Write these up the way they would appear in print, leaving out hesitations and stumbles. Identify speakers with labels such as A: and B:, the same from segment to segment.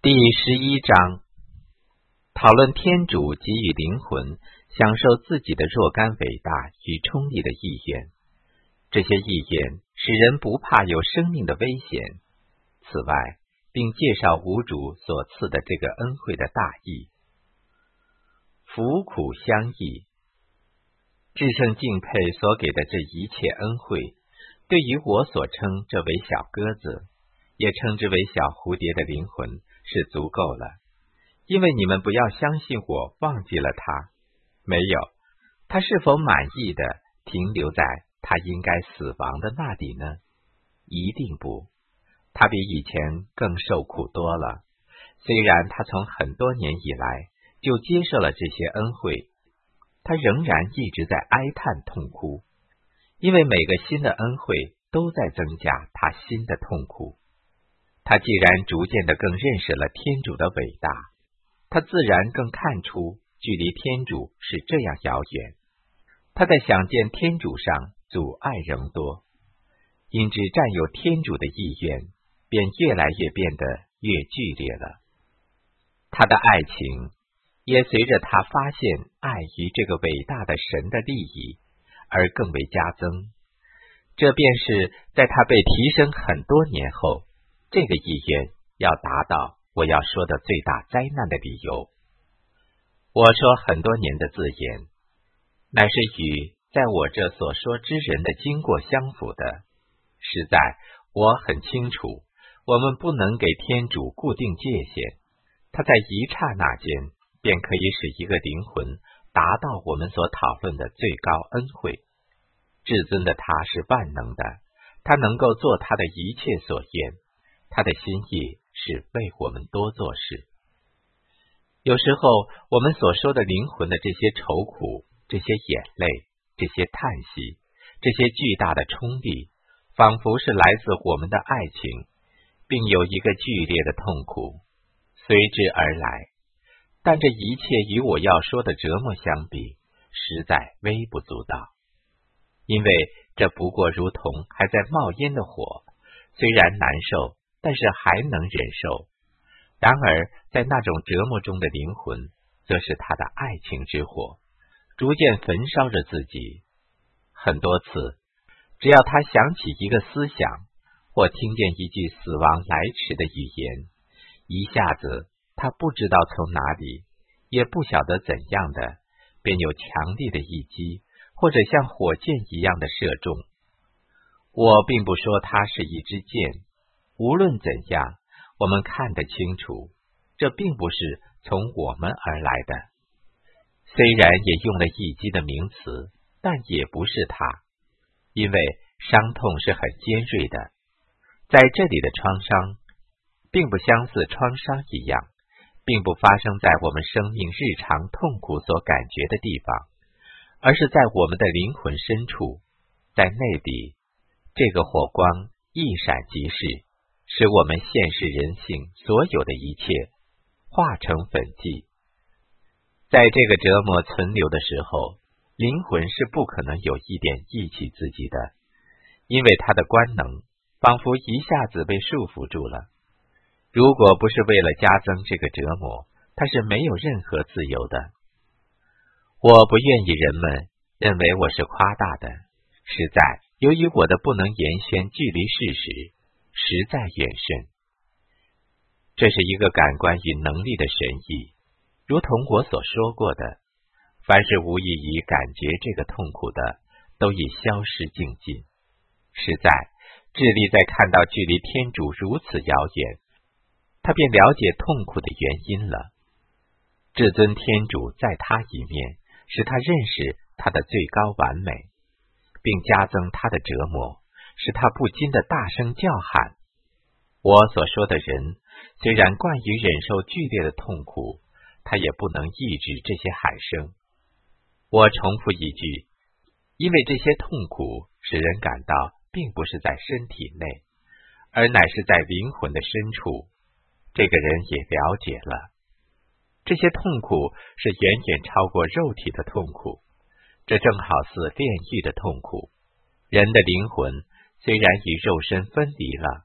A: 第11章，讨论天主给予灵魂享受自己的若干伟大与冲力的意愿。这些意愿使人不怕有生命的危险。此外，并介绍无主所赐的这个恩惠的大义。福苦相异，至圣敬佩所给的这一切恩惠，对于我所称这为小鸽子，也称之为小蝴蝶的灵魂是足够了。因为你们不要相信我忘记了他，没有，他是否满意的停留在他应该死亡的那里呢？一定不，他比以前更受苦多了。虽然他从很多年以来就接受了这些恩惠，他仍然一直在哀叹痛哭，因为每个新的恩惠都在增加他新的痛苦。他既然逐渐地更认识了天主的伟大，他自然更看出距离天主是这样遥远。他在想见天主上阻碍仍多，因之占有天主的意愿便越来越变得越剧烈了。他的爱情也随着他发现爱于这个伟大的神的利益而更为加增。这便是在他被提升很多年后，这个意愿要达到我要说的最大灾难的理由。我说很多年的字眼，乃是与在我这所说之人的经过相符的。实在我很清楚，我们不能给天主固定界限，他在一刹那间便可以使一个灵魂达到我们所讨论的最高恩惠。至尊的他是万能的，他能够做他的一切所愿，他的心意是为我们多做事。有时候我们所说的灵魂的这些愁苦，这些眼泪，这些叹息，这些巨大的冲力，仿佛是来自我们的爱情，并有一个剧烈的痛苦随之而来。但这一切与我要说的折磨相比，实在微不足道。因为这不过如同还在冒烟的火，虽然难受，但是还能忍受。然而在那种折磨中的灵魂，则是他的爱情之火，逐渐焚烧着自己。很多次，只要他想起一个思想，或听见一句死亡来迟的语言，一下子他不知道从哪里，也不晓得怎样的，便有强力的一击，或者像火箭一样的射中。我并不说它是一支箭，无论怎样，我们看得清楚，这并不是从我们而来的。虽然也用了一击的名词，但也不是它，因为伤痛是很尖锐的。在这里的创伤，并不相似创伤一样，并不发生在我们生命日常痛苦所感觉的地方，而是在我们的灵魂深处，在那里，这个火光一闪即逝，使我们现世人性所有的一切化成粉剂。在这个折磨存留的时候，灵魂是不可能有一点忆起自己的，因为它的官能仿佛一下子被束缚住了。如果不是为了加增这个折磨，它是没有任何自由的。我不愿意人们认为我是夸大的，实在由于我的不能言宣距离事实，实在远甚。这是一个感官与能力的神意，如同我所说过的，凡是无异于感觉这个痛苦的，都已消失尽尽。实在智力在看到距离天主如此遥远，他便了解痛苦的原因了。至尊天主在他一面，使他认识他的最高完美，并加增他的折磨，使他不禁的大声叫喊。我所说的人，虽然惯于忍受剧烈的痛苦，他也不能抑制这些喊声。我重复一句，因为这些痛苦使人感到并不是在身体内，而乃是在灵魂的深处。这个人也了解了，这些痛苦是远远超过肉体的痛苦，这正好似炼狱的痛苦。人的灵魂虽然与肉身分离了，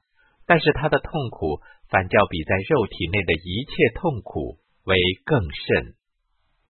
A: 但是他的痛苦反较比在肉体内的一切痛苦为更甚。